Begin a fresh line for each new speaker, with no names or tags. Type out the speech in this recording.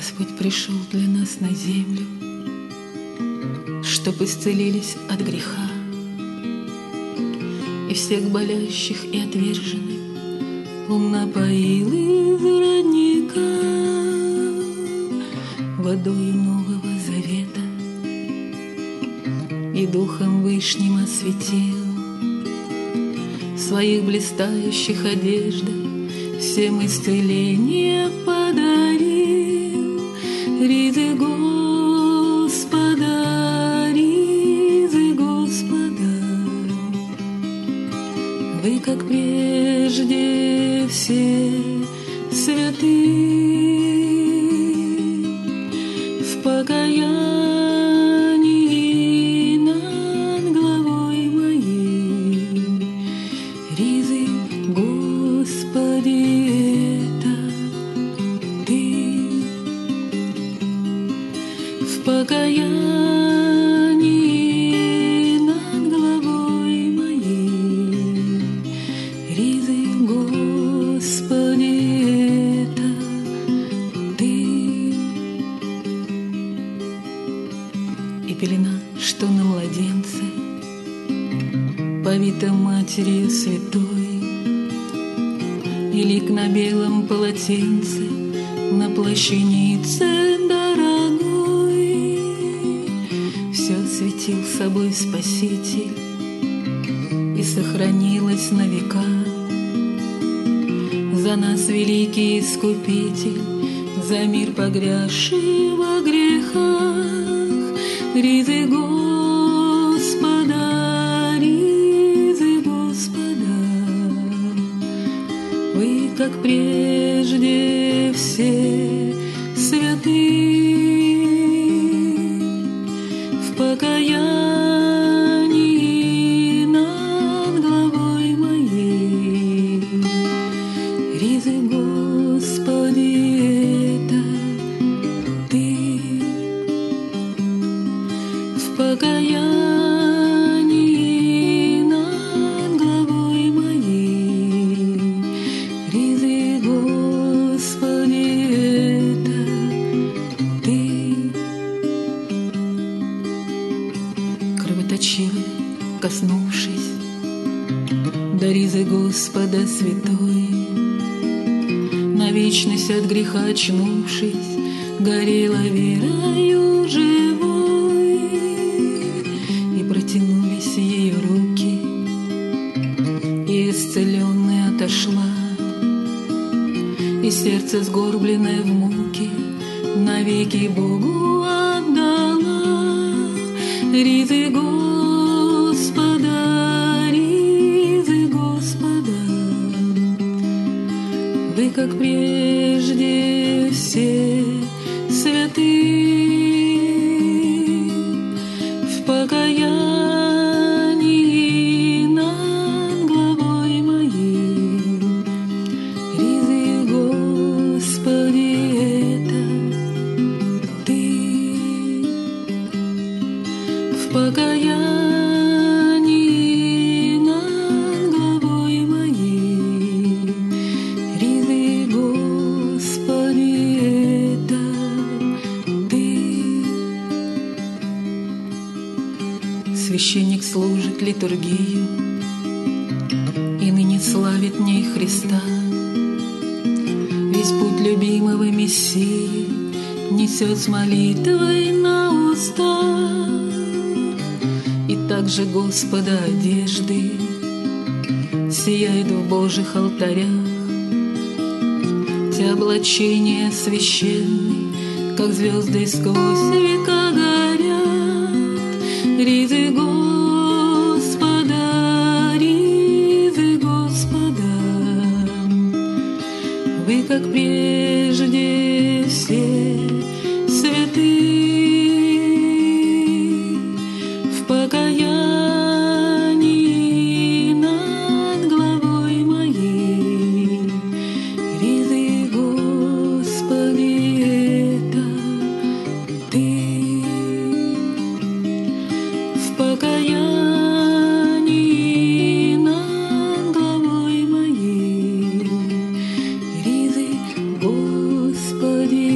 Господь пришел для нас на землю, чтоб исцелились от греха, и всех болящих и отверженных Он напоил из родника водою Нового Завета и Духом Вышним осветил. В своих блистающих одеждах всем исцеление подарил. Ризы Господа, ризы Господа, вы, как прежде, все святы в покаянии над главой моей. Ризы Господи, это Ты в покаянии над главой моей. Ризы Господи, это Ты. И пелена, что на младенце повита Матерью Святой, и лик на белом полотенце на плащанице дорогой. Все светил собой Спаситель, и сохранилось на века. За нас великий Искупитель, за мир погрязший во грехах. Ризы Господа, ризы Господа, вы, как прежде, все святы в покаянии над главой моей. Ризы Господи, это Ты в покаянии над главой моей. Ризы Господи, это Ты. Кровоточивый, коснувшись до ризы Господа святой, на вечность от греха очнувшись, горела верою живой, и протянулись ее руки, и исцеленная отошла, и сердце сгорбленное в муке навеки Богу отдала. Ризы Господа, ризы Господа, вы, как прежде, все святы в покаянии над главой моей. Ризы Господи, это Ты в покаянии над главой моей. Ризы Господи, это Ты. Священник служит литургию и ныне славит в ней Христа. Весь путь любимого Мессии несет с молитвой на устах, и также Господа одежды сияют в Божьих алтарях. Те облачения священные, как звезды сквозь века горят. Ризы Господа, ризы Господа, вы, как прежде, все святы в покаянии над главой моей. Ризы Господи, это Ты в покаянии над главой моей. Ризы Господи,